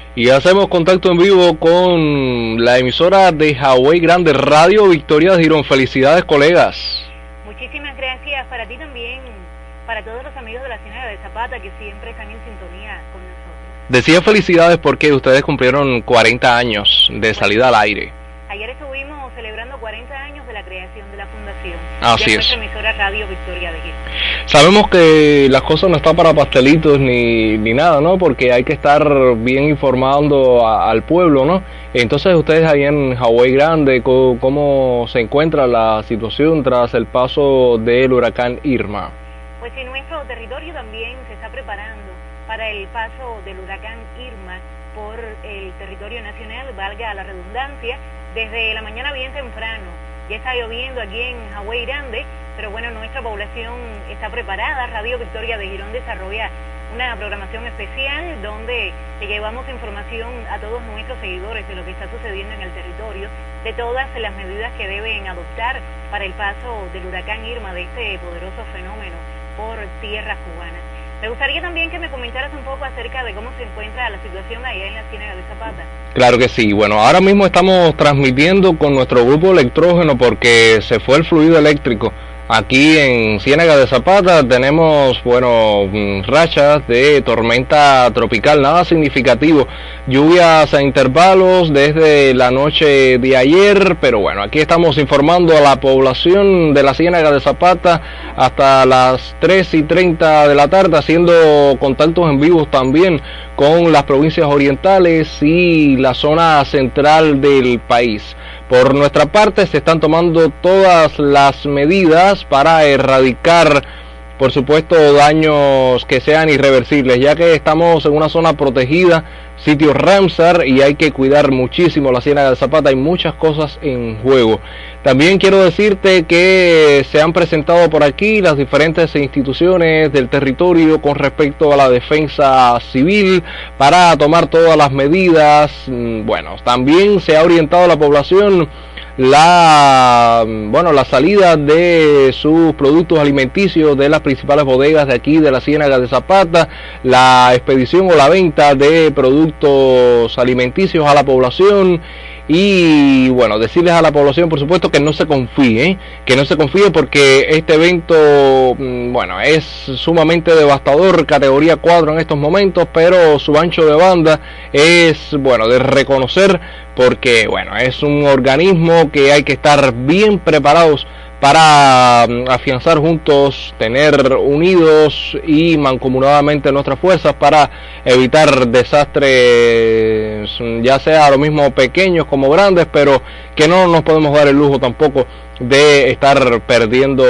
Y hacemos contacto en vivo con la emisora de Hawái Grande, Radio Victoria de Girón. Felicidades, colegas. Muchísimas gracias para ti también, para todos los amigos de la Ciénaga de Zapata que siempre están en sintonía con nosotros. Decía felicidades porque ustedes cumplieron 40 años de salida al aire. Ayer estuvimos celebrando 40 años de la creación de la fundación. Así de es. nuestra emisora Radio Victoria de Girón. Sabemos que las cosas no están para pastelitos ni nada, ¿no? Porque hay que estar bien informando al pueblo, ¿no? Entonces, ustedes ahí en Hawái Grande, ¿cómo se encuentra la situación tras el paso del huracán Irma? Pues en nuestro territorio también se está preparando para el paso del huracán Irma por el territorio nacional, valga la redundancia, desde la mañana bien temprano. Ya está lloviendo aquí en Hawái Grande, pero bueno, nuestra población está preparada. Radio Victoria de Girón desarrolla una programación especial donde le llevamos información a todos nuestros seguidores de lo que está sucediendo en el territorio, de todas las medidas que deben adoptar para el paso del huracán Irma, de este poderoso fenómeno por tierras cubanas. Me gustaría también que me comentaras un poco acerca de cómo se encuentra la situación allá en la Ciénaga de Zapata. Claro que sí. Bueno, ahora mismo estamos transmitiendo con nuestro grupo electrógeno porque se fue el fluido eléctrico. Aquí en Ciénaga de Zapata tenemos, bueno, rachas de tormenta tropical, nada significativo, lluvias a intervalos desde la noche de ayer, pero bueno, aquí estamos informando a la población de la Ciénaga de Zapata hasta las 3:30 de la tarde, haciendo contactos en vivos también con las provincias orientales y la zona central del país. Por nuestra parte se están tomando todas las medidas para erradicar, por supuesto, daños que sean irreversibles, ya que estamos en una zona protegida, sitio Ramsar, y hay que cuidar muchísimo la Ciénaga de Zapata. Hay muchas cosas en juego. También quiero decirte que se han presentado por aquí las diferentes instituciones del territorio con respecto a la defensa civil para tomar todas las medidas. Bueno, también se ha orientado a la población la salida de sus productos alimenticios de las principales bodegas de aquí de la Ciénaga de Zapata, la expedición o la venta de productos alimenticios a la población. Y bueno, decirles a la población, por supuesto, que no se confíe porque este evento, bueno, es sumamente devastador, categoría 4 en estos momentos, pero su ancho de banda es, bueno, de reconocer, porque, bueno, es un organismo que hay que estar bien preparados para afianzar juntos, tener unidos y mancomunadamente nuestras fuerzas para evitar desastres, ya sea lo mismo pequeños como grandes, pero que no nos podemos dar el lujo tampoco de estar perdiendo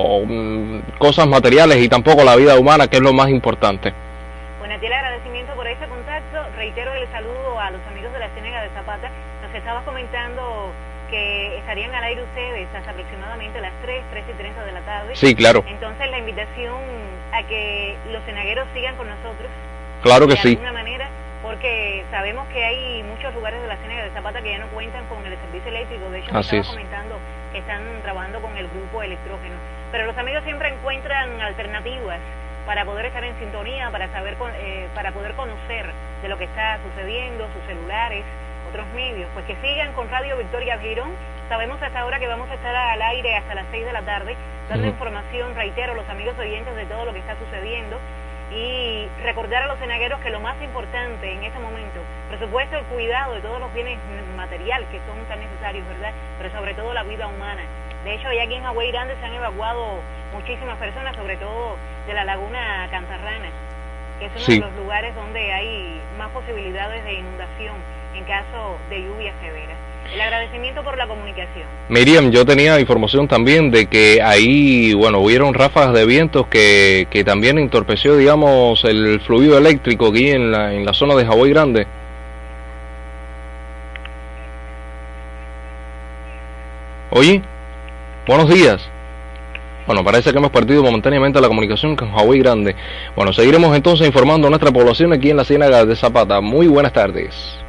cosas materiales y tampoco la vida humana, que es lo más importante. Bueno, a ti el agradecimiento por este contacto. Reitero el saludo a los amigos de la Ciénaga de Zapata. Nos estabas comentando que estarían al aire ustedes hasta aproximadamente las 3:30 de la tarde. Sí, claro. Entonces la invitación a que los cenagueros sigan con nosotros. Claro que sí. De alguna manera, porque sabemos que hay muchos lugares de la Ciénaga de Zapata que ya no cuentan con el servicio eléctrico. De hecho, me estaba comentando que están trabajando con el grupo electrógeno. Pero los amigos siempre encuentran alternativas para poder estar en sintonía, para poder conocer de lo que está sucediendo, sus celulares, otros medios, pues que sigan con Radio Victoria de Girón. Sabemos hasta ahora que vamos a estar al aire hasta las 6 de la tarde, dando información, reitero, a los amigos oyentes de todo lo que está sucediendo, y recordar a los cenagueros que lo más importante en este momento, por supuesto, el cuidado de todos los bienes materiales que son tan necesarios, ¿verdad? Pero sobre todo la vida humana. De hecho, ya aquí en Hawái Grande se han evacuado muchísimas personas, sobre todo de la laguna Cantarrana, que es uno de los lugares donde hay más posibilidades de inundación en caso de lluvias severas. El agradecimiento por la comunicación. Miriam, yo tenía información también de que ahí, bueno, hubieron ráfagas de vientos que también entorpeció, digamos, el fluido eléctrico aquí en la zona de Hawái Grande. Oye, buenos días. Bueno, parece que hemos perdido momentáneamente la comunicación con Hawái Grande. Bueno, seguiremos entonces informando a nuestra población aquí en la Ciénaga de Zapata. Muy buenas tardes.